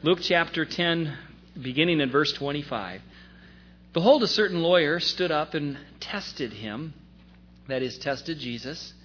Luke chapter 10, beginning in verse 25. Behold, a certain lawyer stood up and tested him, that is, tested Jesus.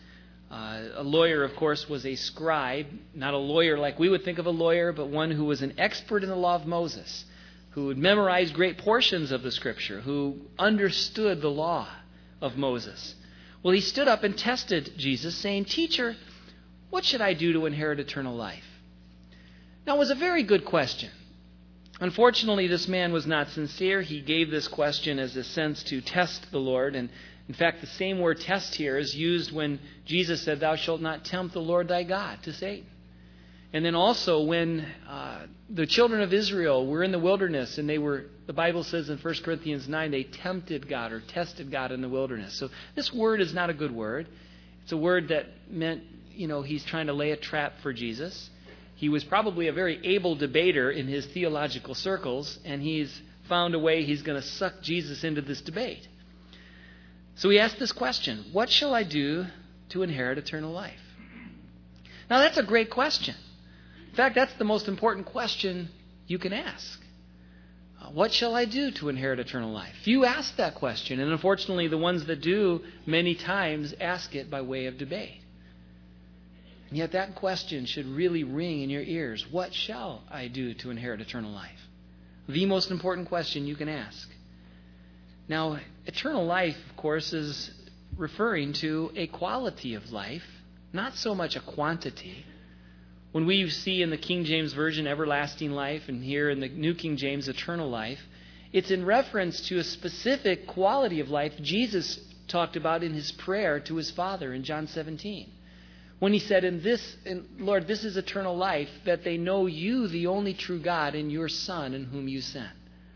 A lawyer, of course, was a scribe, not a lawyer like we would think of a lawyer, but one who was an expert in the law of Moses, who had memorized great portions of the Scripture, who understood the law of Moses. Well, he stood up and tested Jesus, saying, "Teacher, what should I do to inherit eternal life?" Now, it was a very good question. Unfortunately, this man was not sincere. He gave this question as a sense to test the Lord. And in fact, the same word test here is used when Jesus said, "Thou shalt not tempt the Lord thy God," to Satan. And then also when the children of Israel were in the wilderness and the Bible says in 1 Corinthians 9, they tempted God or tested God in the wilderness. So this word is not a good word. It's a word that meant, he's trying to lay a trap for Jesus. He was probably a very able debater in his theological circles, and he's found a way he's going to suck Jesus into this debate. So he asked this question, what shall I do to inherit eternal life? Now that's a great question. In fact, that's the most important question you can ask. What shall I do to inherit eternal life? Few ask that question, and unfortunately the ones that do many times ask it by way of debate. And yet that question should really ring in your ears. What shall I do to inherit eternal life? The most important question you can ask. Now, eternal life, of course, is referring to a quality of life, not so much a quantity. When we see in the King James Version everlasting life, and here in the New King James eternal life, it's in reference to a specific quality of life Jesus talked about in his prayer to his Father in John 17. When he said, Lord, this is eternal life, that they know you, the only true God, and your Son in whom you sent.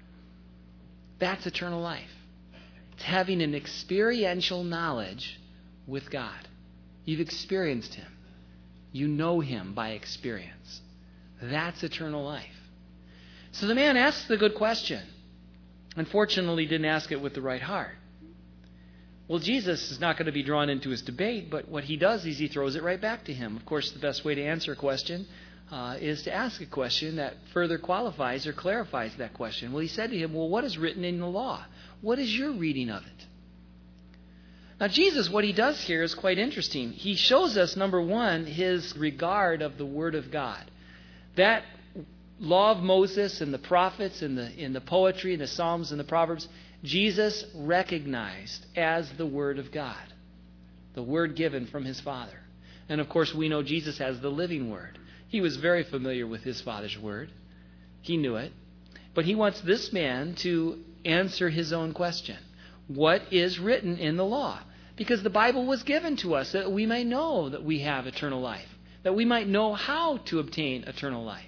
That's eternal life. It's having an experiential knowledge with God. You've experienced him. You know him by experience. That's eternal life. So the man asks the good question. Unfortunately, didn't ask it with the right heart. Well, Jesus is not going to be drawn into his debate, but what he does is he throws it right back to him. Of course, the best way to answer a question is to ask a question that further qualifies or clarifies that question. Well, he said to him, well, what is written in the law? What is your reading of it? Now, Jesus, what he does here is quite interesting. He shows us, number one, his regard of the Word of God. That law of Moses and the prophets and in the poetry and the Psalms and the Proverbs, Jesus recognized as the Word of God, the Word given from his Father. And of course, we know Jesus as the living Word. He was very familiar with his Father's Word. He knew it. But he wants this man to answer his own question. What is written in the law? Because the Bible was given to us that we may know that we have eternal life, that we might know how to obtain eternal life.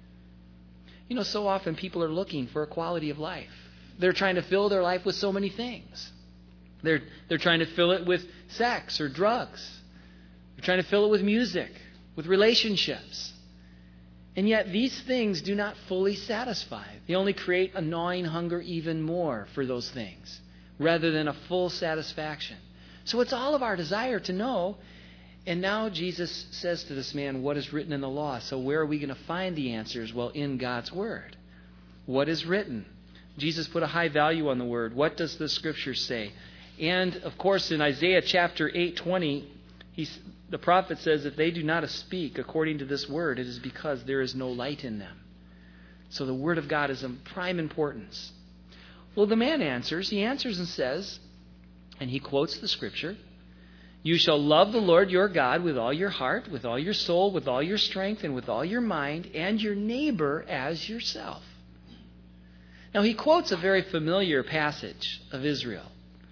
So often people are looking for a quality of life. They're trying to fill their life with so many things. They're trying to fill it with sex or drugs. They're trying to fill it with music, with relationships. And yet these things do not fully satisfy. They only create a gnawing hunger even more for those things, rather than a full satisfaction. So it's all of our desire to know. And now Jesus says to this man, what is written in the law? So where are we going to find the answers? Well, in God's Word. What is written? Jesus put a high value on the Word. What does the Scripture say? And, of course, in Isaiah chapter 8:20, the prophet says, if they do not speak according to this Word, it is because there is no light in them. So the Word of God is of prime importance. Well, the man answers. He answers and says, and he quotes the Scripture, you shall love the Lord your God with all your heart, with all your soul, with all your strength, and with all your mind, and your neighbor as yourself. Now, he quotes a very familiar passage of Israel,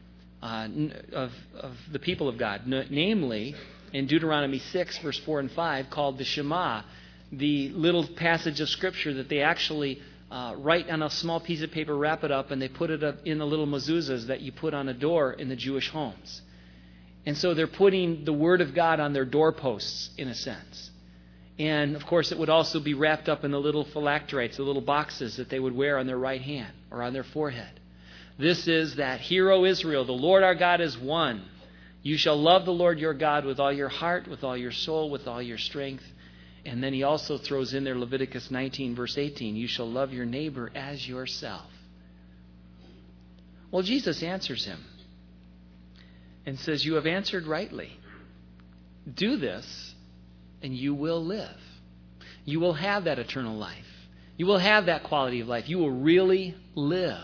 of the people of God, namely in Deuteronomy 6, verse 4 and 5, called the Shema, the little passage of Scripture that they actually write on a small piece of paper, wrap it up, and they put it up in the little mezuzahs that you put on a door in the Jewish homes. And so they're putting the Word of God on their doorposts, in a sense. And, of course, it would also be wrapped up in the little phylacteries, the little boxes that they would wear on their right hand or on their forehead. This is that, Hear, O Israel, the Lord our God is one. You shall love the Lord your God with all your heart, with all your soul, with all your strength, And then he also throws in there Leviticus 19, verse 18, you shall love your neighbor as yourself. Well, Jesus answers him and says, you have answered rightly. Do this, and you will live. You will have that eternal life. You will have that quality of life. You will really live.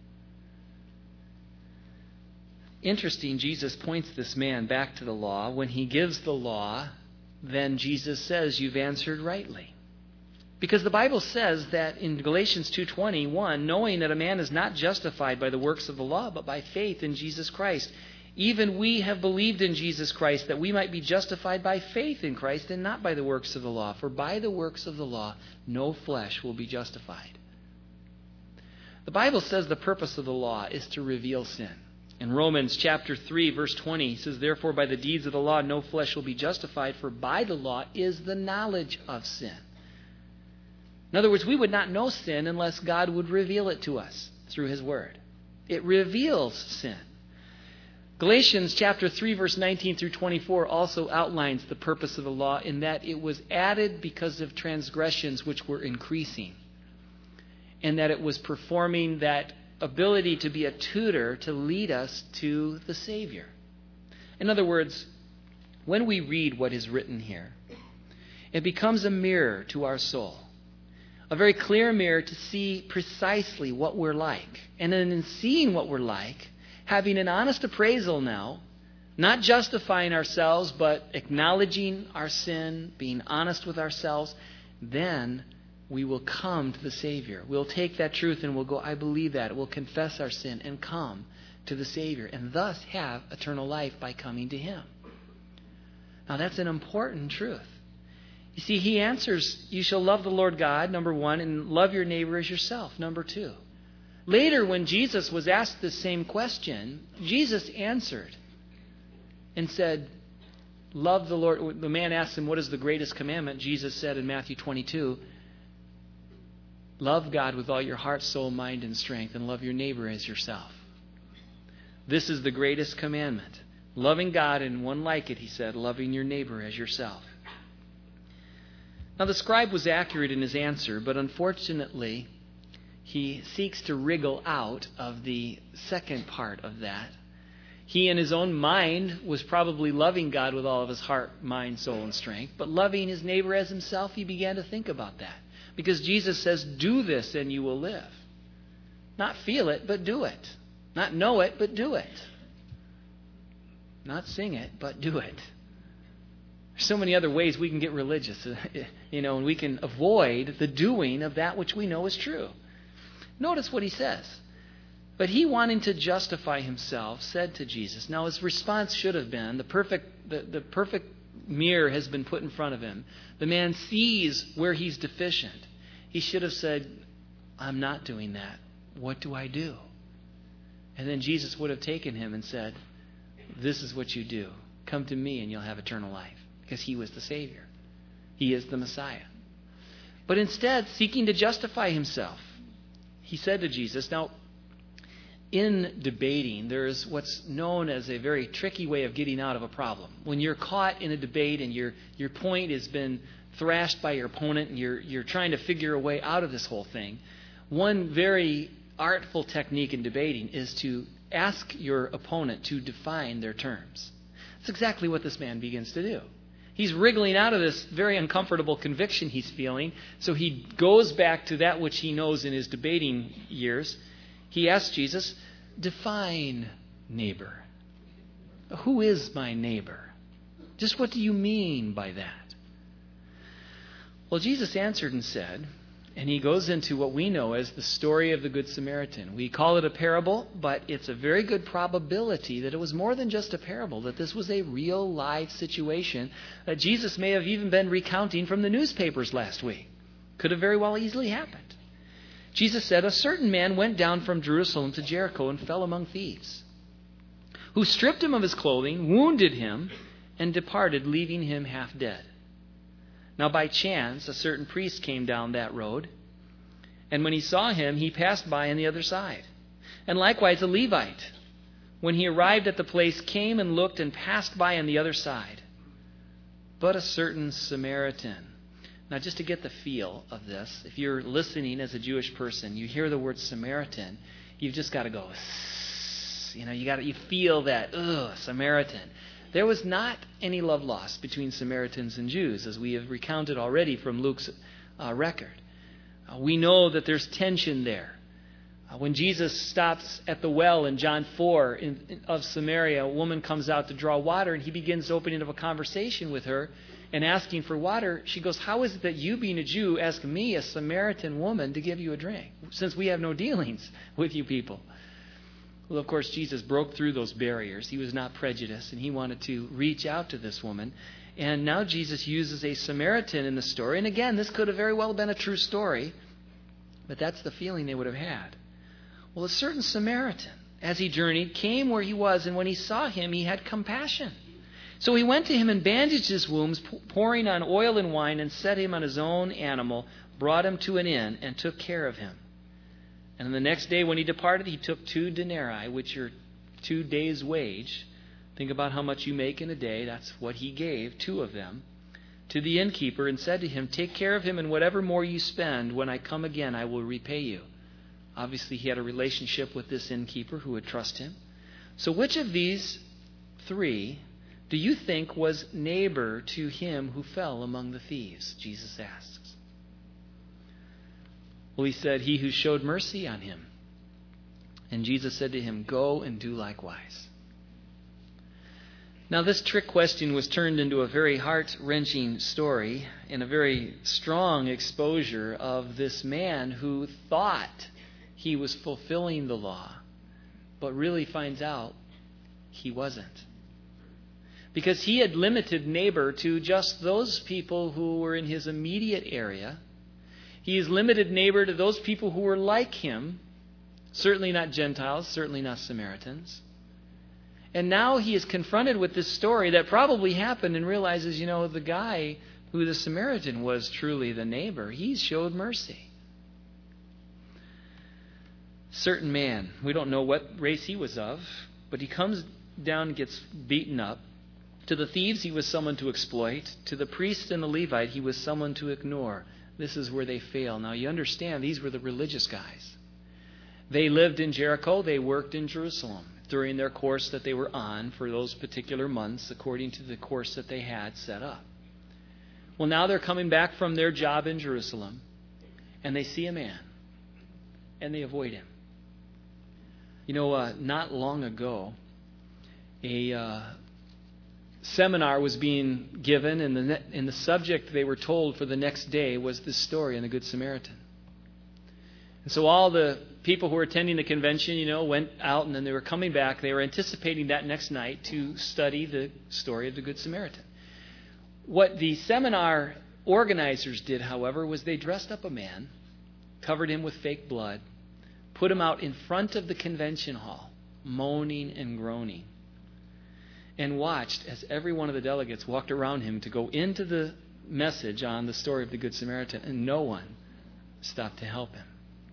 Interesting, Jesus points this man back to the law. When he gives the law, then Jesus says, you've answered rightly. Because the Bible says that in Galatians 2:21, knowing that a man is not justified by the works of the law, but by faith in Jesus Christ. Even we have believed in Jesus Christ, that we might be justified by faith in Christ and not by the works of the law. For by the works of the law, no flesh will be justified. The Bible says the purpose of the law is to reveal sin. In Romans chapter 3, verse 20, it says, therefore by the deeds of the law, no flesh will be justified, for by the law is the knowledge of sin. In other words, we would not know sin unless God would reveal it to us through His Word. It reveals sin. Galatians chapter 3, verse 19 through 24 also outlines the purpose of the law in that it was added because of transgressions which were increasing, and that it was performing that ability to be a tutor to lead us to the Savior. In other words, when we read what is written here, it becomes a mirror to our soul. A very clear mirror to see precisely what we're like. And then in seeing what we're like, having an honest appraisal now, not justifying ourselves, but acknowledging our sin, being honest with ourselves, then we will come to the Savior. We'll take that truth and we'll go, I believe that. We'll confess our sin and come to the Savior, and thus have eternal life by coming to Him. Now that's an important truth. You see, He answers, you shall love the Lord God, number one, and love your neighbor as yourself, number two. Later, when Jesus was asked the same question, Jesus answered and said, love the Lord. The man asked him, what is the greatest commandment? Jesus said in Matthew 22, love God with all your heart, soul, mind, and strength, and love your neighbor as yourself. This is the greatest commandment. Loving God, and one like it, he said, loving your neighbor as yourself. Now, the scribe was accurate in his answer, but unfortunately, he seeks to wriggle out of the second part of that. He, in his own mind, was probably loving God with all of his heart, mind, soul, and strength, but loving his neighbor as himself, he began to think about that. Because Jesus says, do this and you will live. Not feel it, but do it. Not know it, but do it. Not sing it, but do it. There's so many other ways we can get religious, and we can avoid the doing of that which we know is true. Notice what he says. But he, wanting to justify himself, said to Jesus. Now his response should have been, the perfect mirror has been put in front of him. The man sees where he's deficient. He should have said, I'm not doing that. What do I do? And then Jesus would have taken him and said, this is what you do. Come to me and you'll have eternal life. Because he was the Savior. He is the Messiah. But instead, seeking to justify himself, he said to Jesus, now, in debating, there is what's known as a very tricky way of getting out of a problem. When you're caught in a debate and your point has been thrashed by your opponent and you're trying to figure a way out of this whole thing, one very artful technique in debating is to ask your opponent to define their terms. That's exactly what this man begins to do. He's wriggling out of this very uncomfortable conviction he's feeling, so he goes back to that which he knows in his debating years. He asks Jesus, define neighbor. Who is my neighbor? Just what do you mean by that? Well, Jesus answered and said, and he goes into what we know as the story of the Good Samaritan. We call it a parable, but it's a very good probability that it was more than just a parable, that this was a real live situation that Jesus may have even been recounting from the newspapers last week. Could have very well easily happened. Jesus said, a certain man went down from Jerusalem to Jericho and fell among thieves, who stripped him of his clothing, wounded him, and departed, leaving him half dead. Now by chance, a certain priest came down that road, and when he saw him, he passed by on the other side. And likewise a Levite, when he arrived at the place, came and looked and passed by on the other side. But a certain Samaritan, Now, just to get the feel of this, if you're listening as a Jewish person, you hear the word Samaritan, you've just got to go, you feel that, Samaritan. There was not any love lost between Samaritans and Jews, as we have recounted already from Luke's record. We know that there's tension there. When Jesus stops at the well in John 4 of Samaria, a woman comes out to draw water, and he begins opening up a conversation with her and asking for water. She goes, "How is it that you, being a Jew, ask me, a Samaritan woman, to give you a drink, since we have no dealings with you people?" Well, of course, Jesus broke through those barriers. He was not prejudiced, and he wanted to reach out to this woman. And now Jesus uses a Samaritan in the story. And again, this could have very well been a true story, but that's the feeling they would have had. Well, a certain Samaritan, as he journeyed, came where he was, and when he saw him, he had compassion. So he went to him and bandaged his wounds, pouring on oil and wine, and set him on his own animal, brought him to an inn, and took care of him. And on the next day when he departed, he took 2 denarii, which are 2 days' wage. Think about how much you make in a day. That's what he gave, 2 of them, to the innkeeper, and said to him, "Take care of him, and whatever more you spend, when I come again, I will repay you." Obviously, he had a relationship with this innkeeper who would trust him. So which of these 3 do you think was neighbor to him who fell among the thieves? Jesus asks. Well, he said, "He who showed mercy on him." And Jesus said to him, "Go and do likewise." Now, this trick question was turned into a very heart-wrenching story and a very strong exposure of this man who thought he was fulfilling the law, but really finds out he wasn't. Because he had limited neighbor to just those people who were in his immediate area. He is limited neighbor to those people who were like him, certainly not Gentiles, certainly not Samaritans. And now he is confronted with this story that probably happened and realizes, the guy who the Samaritan was truly the neighbor. He showed mercy. Certain man, we don't know what race he was of, but he comes down and gets beaten up. To the thieves, he was someone to exploit. To the priest and the Levite, he was someone to ignore. This is where they fail. Now, you understand, these were the religious guys. They lived in Jericho. They worked in Jerusalem during their course that they were on for those particular months, according to the course that they had set up. Well, now they're coming back from their job in Jerusalem, and they see a man, and they avoid him. Not long ago, a seminar was being given, and the subject they were told for the next day was this story on the Good Samaritan. And so all the people who were attending the convention, went out, and then they were coming back. They were anticipating that next night to study the story of the Good Samaritan. What the seminar organizers did, however, was they dressed up a man, covered him with fake blood, put him out in front of the convention hall, moaning and groaning, and watched as every one of the delegates walked around him to go into the message on the story of the Good Samaritan, and no one stopped to help him.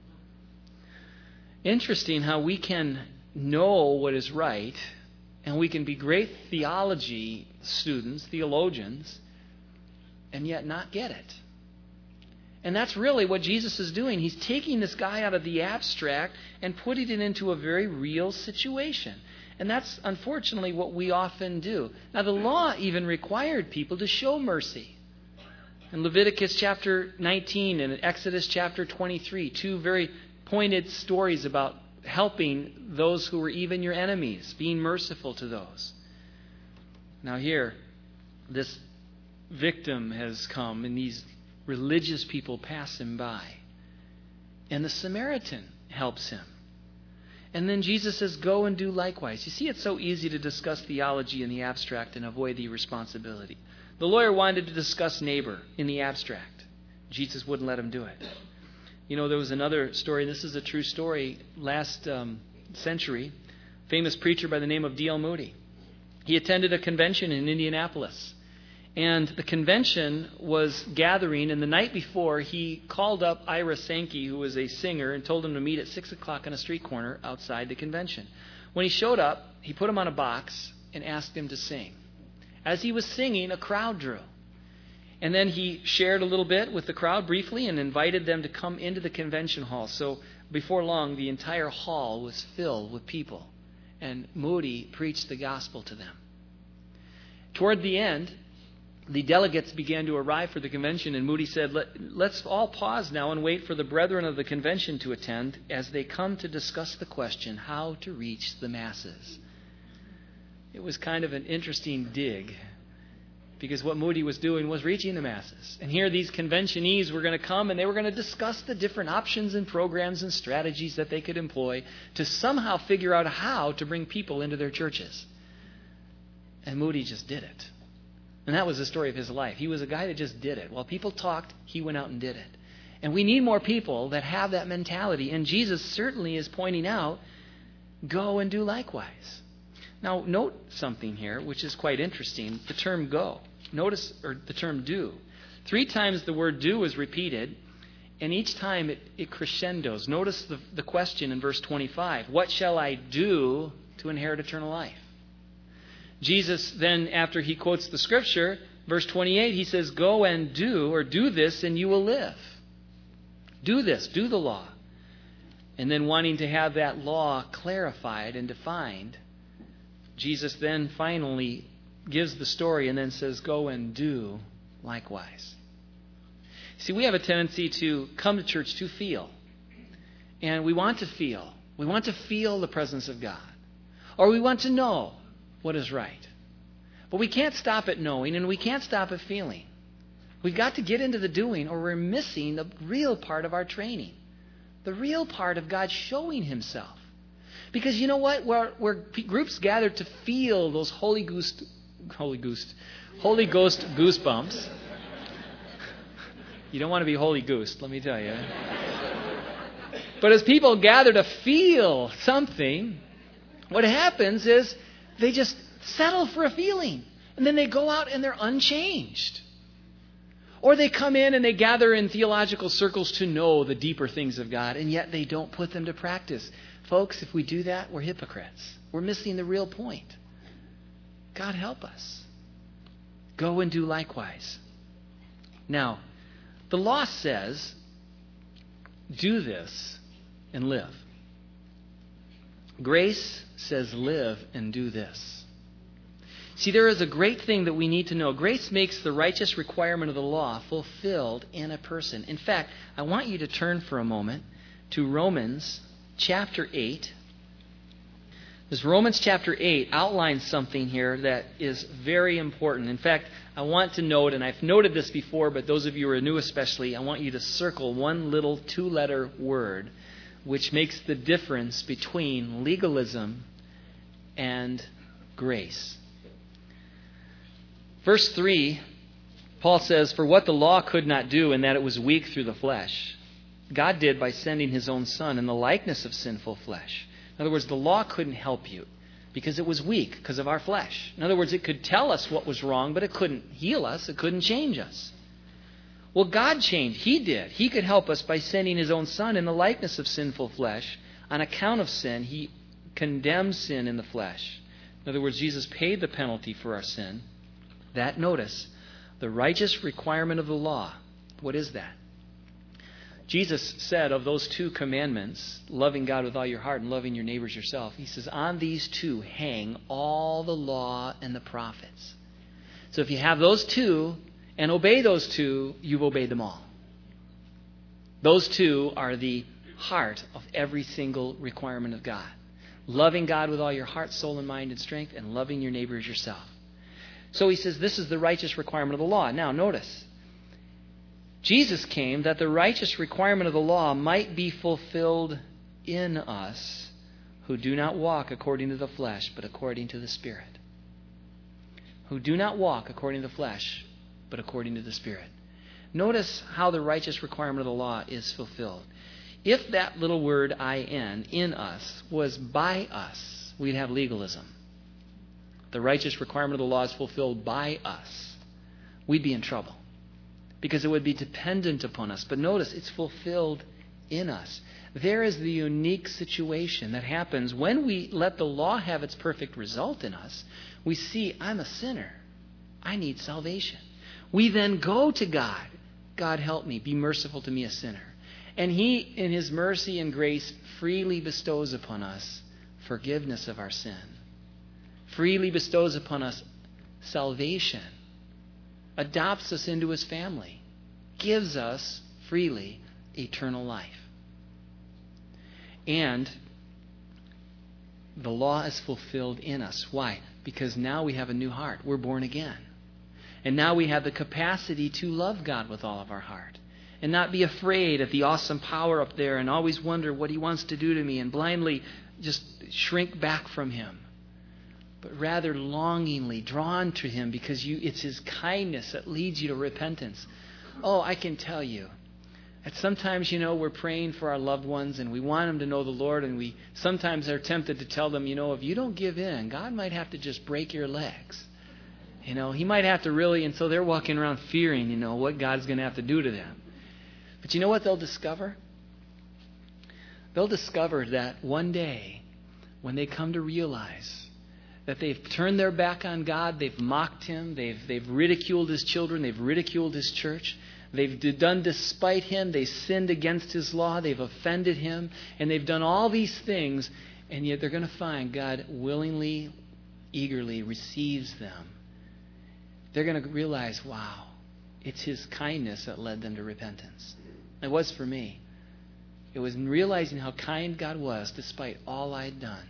Interesting how we can know what is right, and we can be great theology students, theologians, and yet not get it. And that's really what Jesus is doing. He's taking this guy out of the abstract and putting it into a very real situation. And that's unfortunately what we often do. Now, the law even required people to show mercy. In Leviticus chapter 19 and Exodus chapter 23, 2 very pointed stories about helping those who were even your enemies, being merciful to those. Now here, this victim has come, and these religious people pass him by. And the Samaritan helps him. And then Jesus says, "Go and do likewise." You see, it's so easy to discuss theology in the abstract and avoid the responsibility. The lawyer wanted to discuss neighbor in the abstract. Jesus wouldn't let him do it. There was another story, and this is a true story, last century, famous preacher by the name of D.L. Moody. He attended a convention in Indianapolis. And the convention was gathering, and the night before, he called up Ira Sankey, who was a singer, and told him to meet at 6 o'clock on a street corner outside the convention. When he showed up, he put him on a box and asked him to sing. As he was singing, a crowd drew. And then he shared a little bit with the crowd briefly and invited them to come into the convention hall. So before long, the entire hall was filled with people. And Moody preached the gospel to them. Toward the end, the delegates began to arrive for the convention, and Moody said, let's all pause now and wait for the brethren of the convention to attend as they come to discuss the question, how to reach the masses. It was kind of an interesting dig, because what Moody was doing was reaching the masses. And here these conventionees were going to come and they were going to discuss the different options and programs and strategies that they could employ to somehow figure out how to bring people into their churches. And Moody just did it. And that was the story of his life. He was a guy that just did it. While people talked, he went out and did it. And we need more people that have that mentality. And Jesus certainly is pointing out, go and do likewise. Now, note something here, which is quite interesting. The term go. Notice, or the term do. 3 times the word do is repeated, and each time it crescendos. Notice the question in verse 25. What shall I do to inherit eternal life? Jesus then, after he quotes the scripture, verse 28, he says, go and do, or do this, and you will live. Do this, do the law. And then wanting to have that law clarified and defined, Jesus then finally gives the story and then says, go and do likewise. See, we have a tendency to come to church to feel. And we want to feel. We want to feel the presence of God. Or we want to know what is right. But we can't stop at knowing and we can't stop at feeling. We've got to get into the doing or we're missing the real part of our training. The real part of God showing himself. Because you know what? Where groups gather to feel those Holy Ghost goosebumps. You don't want to be Holy Goose, let me tell you. But as people gather to feel something, what happens is they just settle for a feeling. And then they go out and they're unchanged. Or they come in and they gather in theological circles to know the deeper things of God, and yet they don't put them to practice. Folks, if we do that, we're hypocrites. We're missing the real point. God help us. Go and do likewise. Now, the law says, do this and live. Grace says, live and do this. See, there is a great thing that we need to know. Grace makes the righteous requirement of the law fulfilled in a person. In fact, I want you to turn for a moment to Romans chapter 8. This Romans chapter 8 outlines something here that is very important. In fact, I want to note, and I've noted this before, but those of you who are new especially, I want you to circle one little 2-letter word which makes the difference between legalism and grace. Verse 3, Paul says, for what the law could not do in that it was weak through the flesh, God did by sending his own Son in the likeness of sinful flesh. In other words, the law couldn't help you because it was weak because of our flesh. In other words, it could tell us what was wrong, but it couldn't heal us. It couldn't change us. Well, God changed. He did. He could help us by sending his own Son in the likeness of sinful flesh. On account of sin, he condemned sin in the flesh. In other words, Jesus paid the penalty for our sin. That, notice, the righteous requirement of the law. What is that? Jesus said of those 2 commandments, loving God with all your heart and loving your neighbors yourself, he says, on these 2 hang all the law and the prophets. So if you have those 2 and obey those 2, you've obeyed them all. Those 2 are the heart of every single requirement of God. Loving God with all your heart, soul, and mind and strength, and loving your neighbor as yourself. So he says this is the righteous requirement of the law. Now notice, Jesus came that the righteous requirement of the law might be fulfilled in us who do not walk according to the flesh, but according to the Spirit. Who do not walk according to the flesh, but according to the Spirit. Notice how the righteous requirement of the law is fulfilled. If that little word in us, was by us, we'd have legalism. The righteous requirement of the law is fulfilled by us. We'd be in trouble because it would be dependent upon us. But notice, it's fulfilled in us. There is the unique situation that happens when we let the law have its perfect result in us. We see, I'm a sinner. I need salvation. we then go to God. God, help me. Be merciful to me, a sinner. And He, in His mercy and grace, freely bestows upon us forgiveness of our sin. Freely bestows upon us salvation. Adopts us into His family. Gives us freely eternal life. And the law is fulfilled in us. Why? Because now we have a new heart. We're born again. And now we have the capacity to love God with all of our heart. And not be afraid of the awesome power up there and always wonder what He wants to do to me and blindly just shrink back from Him. But rather longingly drawn to Him because it's His kindness that leads you to repentance. Oh, I can tell you that sometimes, we're praying for our loved ones and we want them to know the Lord, and we sometimes are tempted to tell them, if you don't give in, God might have to just break your legs. He might have to really, and so they're walking around fearing, what God's going to have to do to them. But you know what they'll discover? They'll discover that one day, when they come to realize that they've turned their back on God, they've mocked Him, they've ridiculed His children, they've ridiculed His church, they've done despite Him, they sinned against His law, they've offended Him, and they've done all these things, and yet they're going to find God willingly, eagerly receives them. They're going to realize, wow, it's His kindness that led them to repentance. It was for me. It was in realizing how kind God was despite all I'd done.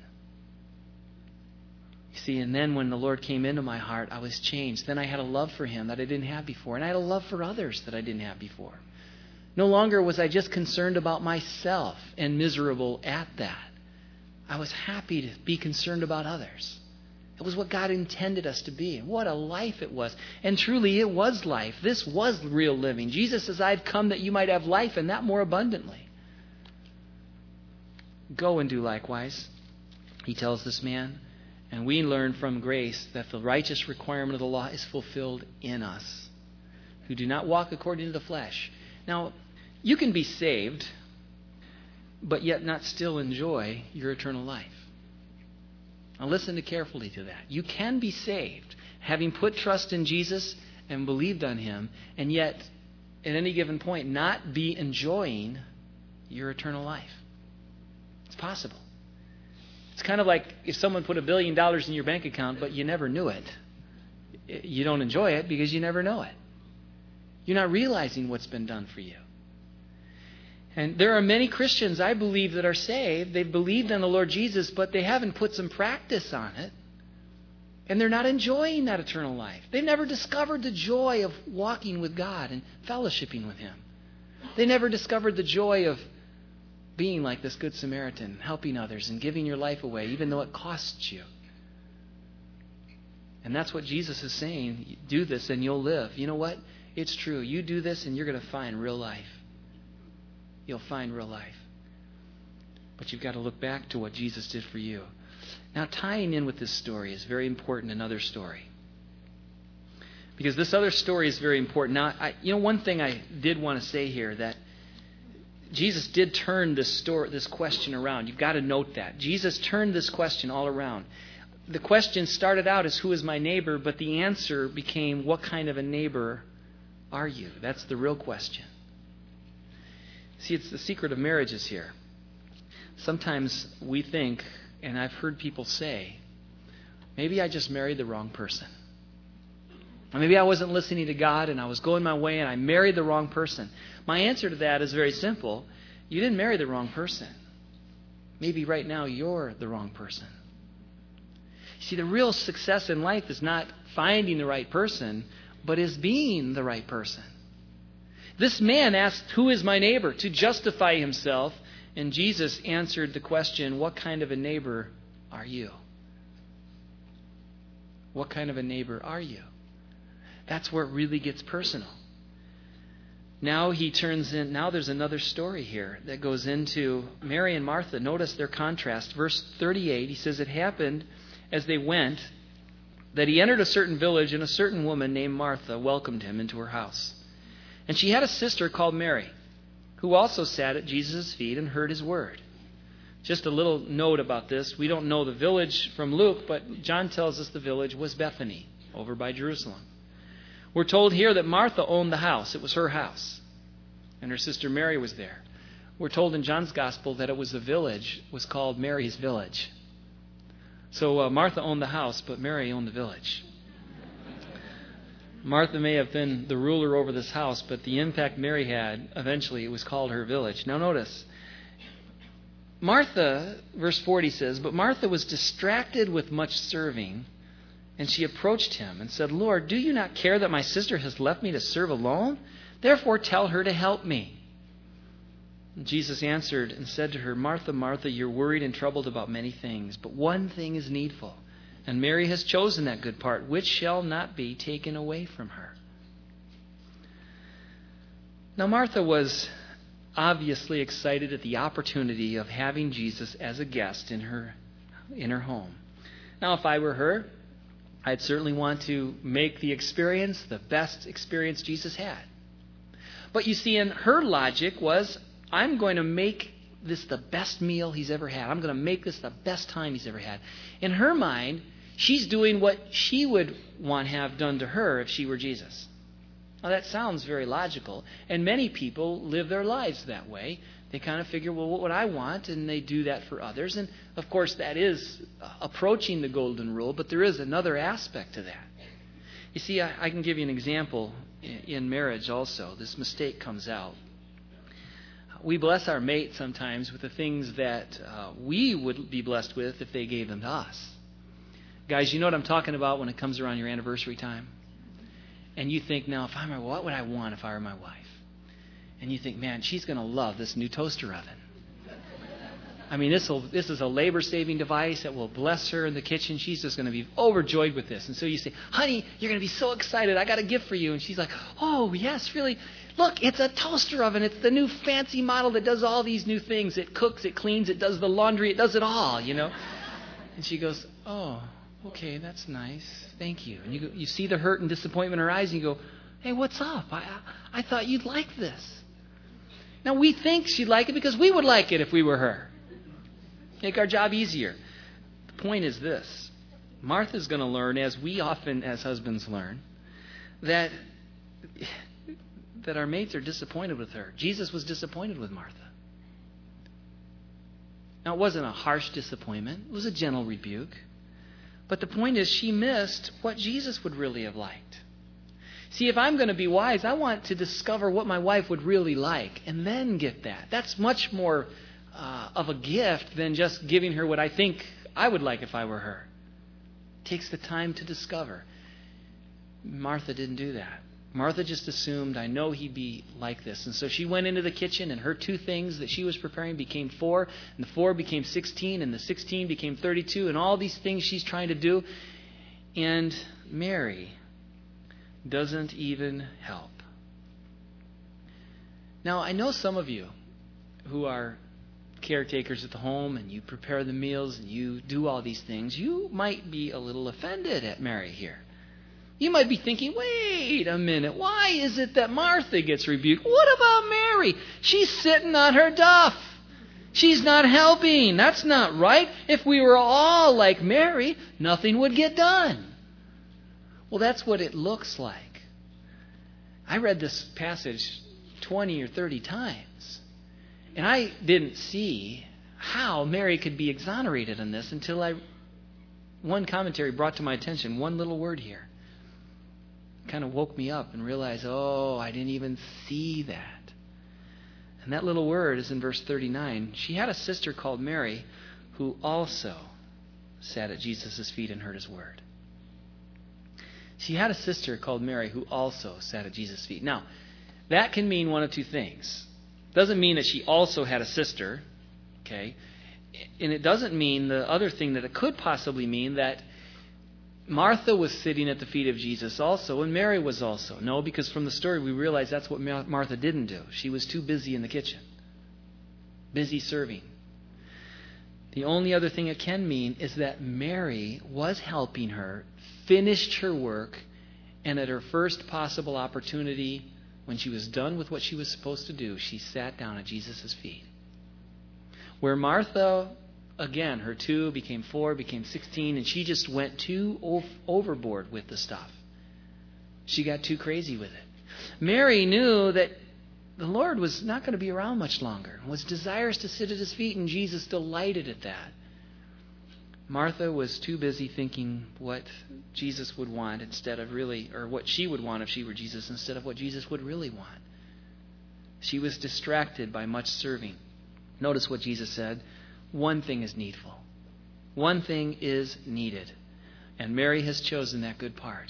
You see, and then when the Lord came into my heart, I was changed. Then I had a love for Him that I didn't have before. And I had a love for others that I didn't have before. No longer was I just concerned about myself and miserable at that. I was happy to be concerned about others. It was what God intended us to be. What a life it was. And truly, it was life. This was real living. Jesus says, I've come that you might have life, and that more abundantly. Go and do likewise, He tells this man. And we learn from grace that the righteous requirement of the law is fulfilled in us, who do not walk according to the flesh. Now, you can be saved, but yet not still enjoy your eternal life. Now listen carefully to that. You can be saved, having put trust in Jesus and believed on Him, and yet at any given point not be enjoying your eternal life. It's possible. It's kind of like if someone put $1 billion in your bank account, but you never knew it. You don't enjoy it because you never know it. You're not realizing what's been done for you. And there are many Christians, I believe, that are saved. They've believed in the Lord Jesus, but they haven't put some practice on it. And they're not enjoying that eternal life. They've never discovered the joy of walking with God and fellowshipping with Him. They never discovered the joy of being like this Good Samaritan, helping others and giving your life away, even though it costs you. And that's what Jesus is saying. Do this and you'll live. You know what? It's true. You do this and you're going to find real life. You'll find real life. But you've got to look back to what Jesus did for you. Now, tying in with this story is very important, another story. Because this other story is very important. Now, one thing I did want to say here, that Jesus did turn this question around. You've got to note that. Jesus turned this question all around. The question started out as, who is my neighbor? But the answer became, what kind of a neighbor are you? That's the real question. See, it's the secret of marriages here. Sometimes we think, and I've heard people say, maybe I just married the wrong person. Or maybe I wasn't listening to God and I was going my way and I married the wrong person. My answer to that is very simple. You didn't marry the wrong person. Maybe right now you're the wrong person. See, the real success in life is not finding the right person, but is being the right person. This man asked, who is my neighbor? To justify himself. And Jesus answered the question, what kind of a neighbor are you? What kind of a neighbor are you? That's where it really gets personal. Now he turns in, now there's another story here that goes into Mary and Martha. Notice their contrast. Verse 38, he says, it happened as they went that he entered a certain village, and a certain woman named Martha welcomed him into her house. And she had a sister called Mary, who also sat at Jesus' feet and heard His word. Just a little note about this. We don't know the village from Luke, but John tells us the village was Bethany, over by Jerusalem. We're told here that Martha owned the house. It was her house. And her sister Mary was there. We're told in John's Gospel that it was a village, was called Mary's village. So Martha owned the house, but Mary owned the village. Martha may have been the ruler over this house, but the impact Mary had, eventually it was called her village. Now notice, Martha, verse 40 says, but Martha was distracted with much serving, and she approached him and said, Lord, do you not care that my sister has left me to serve alone? Therefore tell her to help me. And Jesus answered and said to her, Martha, Martha, you're worried and troubled about many things, but one thing is needful. And Mary has chosen that good part, which shall not be taken away from her. Now Martha was obviously excited at the opportunity of having Jesus as a guest in her home. Now if I were her, I'd certainly want to make the experience the best experience Jesus had. But you see, in her logic was, I'm going to make this the best meal he's ever had. I'm going to make this the best time he's ever had. In her mind, she's doing what she would want to have done to her if she were Jesus. Now that sounds very logical, and many people live their lives that way. They kind of figure, well, what would I want? And they do that for others. And of course, that is approaching the golden rule, but there is another aspect to that. You see, I can give you an example in marriage also. This mistake comes out. We bless our mate sometimes with the things that we would be blessed with if they gave them to us. Guys, you know what I'm talking about when it comes around your anniversary time? And you think, now, if I'm her, what would I want if I were my wife? And you think, man, she's going to love this new toaster oven. I mean, this is a labor-saving device that will bless her in the kitchen. She's just going to be overjoyed with this. And so you say, honey, you're going to be so excited. I got a gift for you. And she's like, oh, yes, really? Look, it's a toaster oven. It's the new fancy model that does all these new things. It cooks, it cleans, it does the laundry, it does it all, you know. And she goes, oh, okay, that's nice. Thank you. And you see the hurt and disappointment in her eyes, and you go, hey, what's up? I thought you'd like this. Now, we think she'd like it because we would like it if we were her. Make our job easier. The point is this. Martha's going to learn, as we often as husbands learn, that our mates are disappointed with her. Jesus was disappointed with Martha. Now, it wasn't a harsh disappointment. It was a gentle rebuke. But the point is, she missed what Jesus would really have liked. See, if I'm going to be wise, I want to discover what my wife would really like and then get that. That's much more of a gift than just giving her what I think I would like if I were her. It takes the time to discover. Martha didn't do that. Martha just assumed, I know he'd be like this. And so she went into the kitchen, and her 2 things that she was preparing became 4, and the 4 became 16, and the 16 became 32, and all these things she's trying to do. And Mary doesn't even help. Now, I know some of you who are caretakers at the home, and you prepare the meals, and you do all these things. You might be a little offended at Mary here. You might be thinking, wait a minute, why is it that Martha gets rebuked? What about Mary? She's sitting on her duff. She's not helping. That's not right. If we were all like Mary, nothing would get done. Well, that's what it looks like. I read this passage 20 or 30 times, and I didn't see how Mary could be exonerated in this until one commentary brought to my attention one little word here. Kind of woke me up and realized, oh, I didn't even see that. And that little word is in verse 39. She had a sister called Mary who also sat at Jesus' feet and heard his word. She had a sister called Mary who also sat at Jesus' feet. Now, that can mean one of 2 things. It doesn't mean that she also had a sister, okay? And it doesn't mean the other thing that it could possibly mean, that Martha was sitting at the feet of Jesus also, and Mary was also. No, because from the story we realize that's what Martha didn't do. She was too busy in the kitchen, busy serving. The only other thing it can mean is that Mary was helping her, finished her work, and at her first possible opportunity, when she was done with what she was supposed to do, she sat down at Jesus' feet. Where Martha, again, her 2 became 4, became 16, and she just went too overboard with the stuff. She got too crazy with it. Mary knew that the Lord was not going to be around much longer, was desirous to sit at his feet, and Jesus delighted at that. Martha was too busy thinking what Jesus would want instead of really, or what she would want if she were Jesus instead of what Jesus would really want. She was distracted by much serving. Notice what Jesus said. One thing is needful. One thing is needed. And Mary has chosen that good part.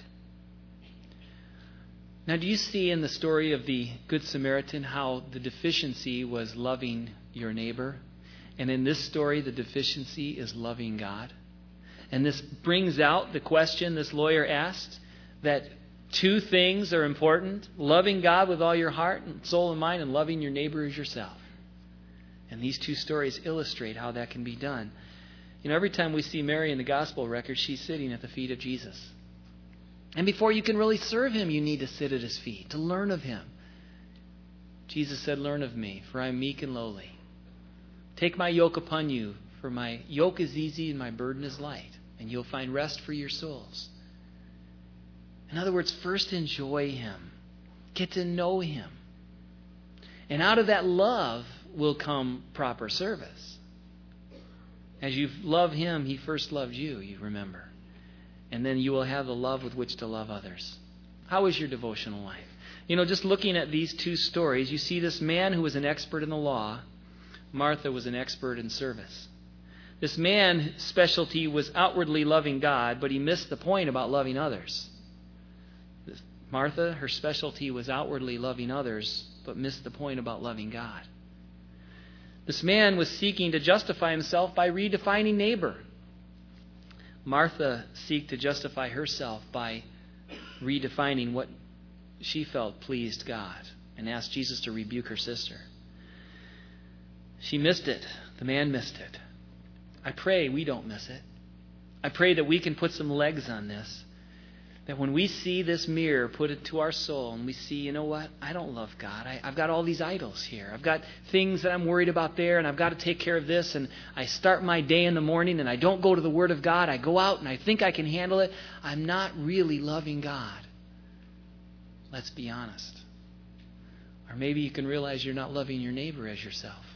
Now, do you see in the story of the Good Samaritan how the deficiency was loving your neighbor? And in this story, the deficiency is loving God. And this brings out the question this lawyer asked, that two things are important: loving God with all your heart and soul and mind, and loving your neighbor as yourself. And these two stories illustrate how that can be done. You know, every time we see Mary in the gospel record, she's sitting at the feet of Jesus. And before you can really serve him, you need to sit at his feet, to learn of him. Jesus said, "Learn of me, for I am meek and lowly. Take my yoke upon you, for my yoke is easy and my burden is light, and you'll find rest for your souls." In other words, first enjoy him. Get to know him. And out of that love will come proper service. As you love him, he first loved you, you remember. And then you will have the love with which to love others. How is your devotional life? You know, just looking at these two stories, you see this man who was an expert in the law. Martha was an expert in service. This man's specialty was outwardly loving God, but he missed the point about loving others. Martha, her specialty was outwardly loving others, but missed the point about loving God. This man was seeking to justify himself by redefining neighbor. Martha sought to justify herself by redefining what she felt pleased God and asked Jesus to rebuke her sister. She missed it. The man missed it. I pray we don't miss it. I pray that we can put some legs on this. That when we see this mirror, put it to our soul, and we see, you know what? I don't love God. I've got all these idols here. I've got things that I'm worried about there, and I've got to take care of this. And I start my day in the morning, and I don't go to the Word of God. I go out, and I think I can handle it. I'm not really loving God. Let's be honest. Or maybe you can realize you're not loving your neighbor as yourself.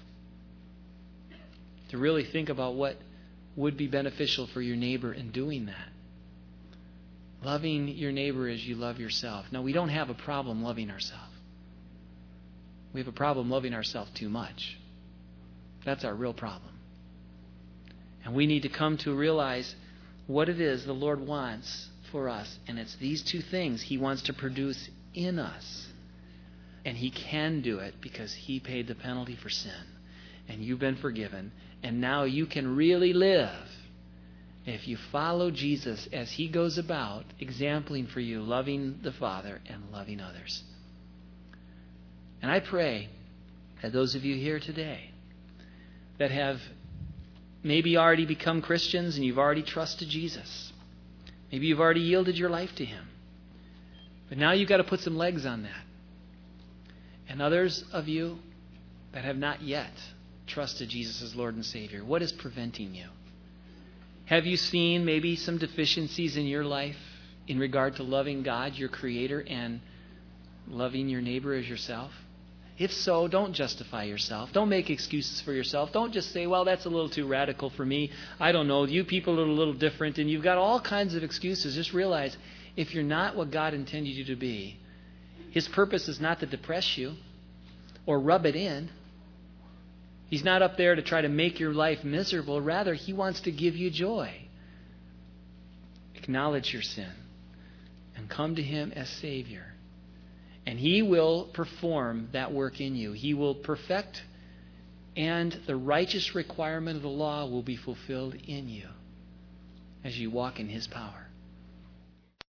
To really think about what would be beneficial for your neighbor in doing that. Loving your neighbor as you love yourself. Now, we don't have a problem loving ourselves. We have a problem loving ourselves too much. That's our real problem. And we need to come to realize what it is the Lord wants for us. And it's these two things He wants to produce in us. And He can do it because He paid the penalty for sin. And you've been forgiven. And now you can really live if you follow Jesus as He goes about exempling for you, loving the Father and loving others. And I pray that those of you here today that have maybe already become Christians and you've already trusted Jesus, maybe you've already yielded your life to Him, but now you've got to put some legs on that. And others of you that have not yet trusted Jesus as Lord and Savior, what is preventing you? Have you seen maybe some deficiencies in your life in regard to loving God, your Creator, and loving your neighbor as yourself? If so, don't justify yourself. Don't make excuses for yourself. Don't just say, well, that's a little too radical for me. I don't know. You people are a little different, and you've got all kinds of excuses. Just realize, if you're not what God intended you to be, His purpose is not to depress you or rub it in. He's not up there to try to make your life miserable. Rather, He wants to give you joy. Acknowledge your sin and come to Him as Savior. And He will perform that work in you. He will perfect, and the righteous requirement of the law will be fulfilled in you as you walk in His power.